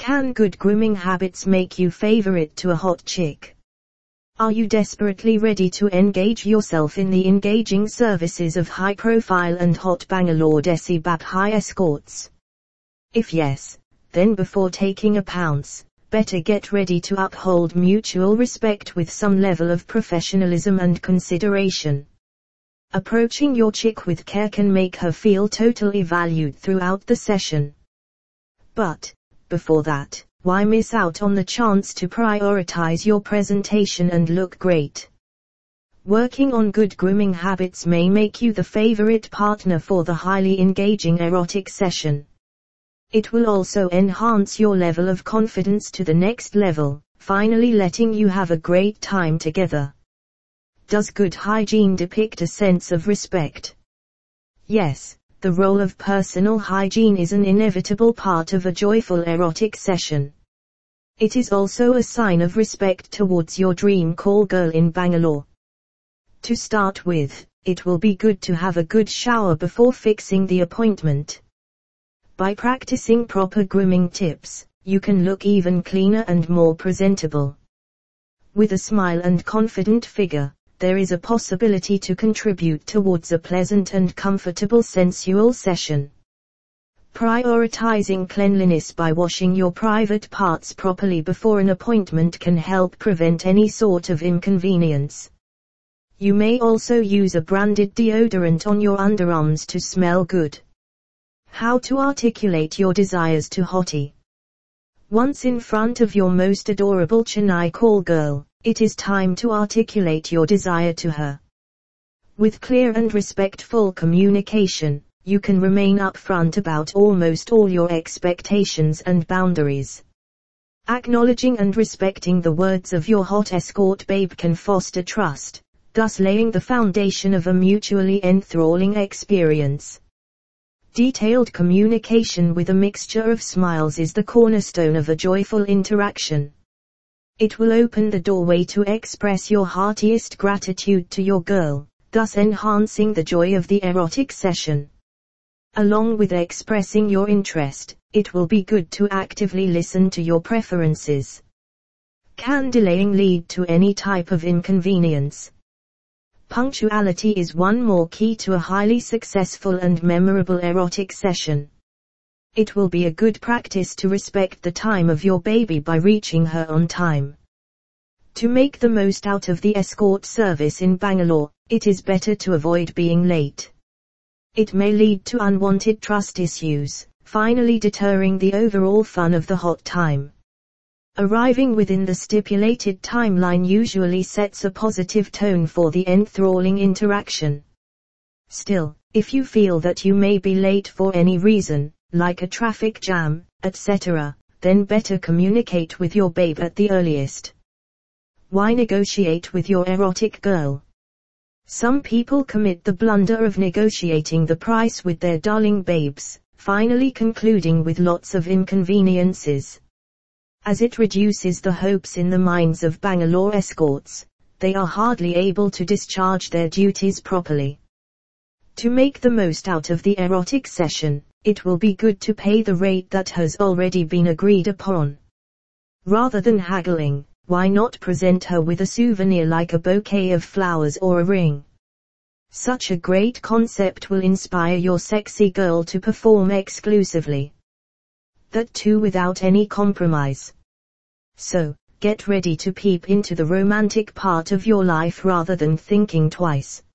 Can good grooming habits make you favorite to a hot chick? Are you desperately ready to engage yourself in the engaging services of high-profile and hot Bangalore Desi Bab high escorts? If yes, then before taking a pounce, better get ready to uphold mutual respect with some level of professionalism and consideration. Approaching your chick with care can make her feel totally valued throughout the session. But, before that, why miss out on the chance to prioritize your presentation and look great? Working on good grooming habits may make you the favorite partner for the highly engaging erotic session. It will also enhance your level of confidence to the next level, finally letting you have a great time together. Does good hygiene depict a sense of respect? Yes, the role of personal hygiene is an inevitable part of a joyful erotic session. It is also a sign of respect towards your dream call girl in Bangalore. To start with, it will be good to have a good shower before fixing the appointment. By practicing proper grooming tips, you can look even cleaner and more presentable. With a smile and confident figure, there is a possibility to contribute towards a pleasant and comfortable sensual session. Prioritizing cleanliness by washing your private parts properly before an appointment can help prevent any sort of inconvenience. You may also use a branded deodorant on your underarms to smell good. How to articulate your desires to hottie. Once in front of your most adorable Chennai call girl, it is time to articulate your desire to her. With clear and respectful communication, you can remain upfront about almost all your expectations and boundaries. Acknowledging and respecting the words of your hot escort babe can foster trust, thus laying the foundation of a mutually enthralling experience. Detailed communication with a mixture of smiles is the cornerstone of a joyful interaction. It will open the doorway to express your heartiest gratitude to your girl, thus enhancing the joy of the erotic session. Along with expressing your interest, it will be good to actively listen to your preferences. Can delaying lead to any type of inconvenience? Punctuality is one more key to a highly successful and memorable erotic session. It will be a good practice to respect the time of your baby by reaching her on time. To make the most out of the escort service in Bangalore, it is better to avoid being late. It may lead to unwanted trust issues, finally deterring the overall fun of the hot time. Arriving within the stipulated timeline usually sets a positive tone for the enthralling interaction. Still, if you feel that you may be late for any reason, like a traffic jam, etc., then better communicate with your babe at the earliest. Why negotiate with your erotic girl? Some people commit the blunder of negotiating the price with their darling babes, finally concluding with lots of inconveniences. As it reduces the hopes in the minds of Bangalore escorts, they are hardly able to discharge their duties properly. To make the most out of the erotic session, it will be good to pay the rate that has already been agreed upon. Rather than haggling, why not present her with a souvenir like a bouquet of flowers or a ring? Such a great concept will inspire your sexy girl to perform exclusively. That too without any compromise. So, get ready to peep into the romantic part of your life rather than thinking twice.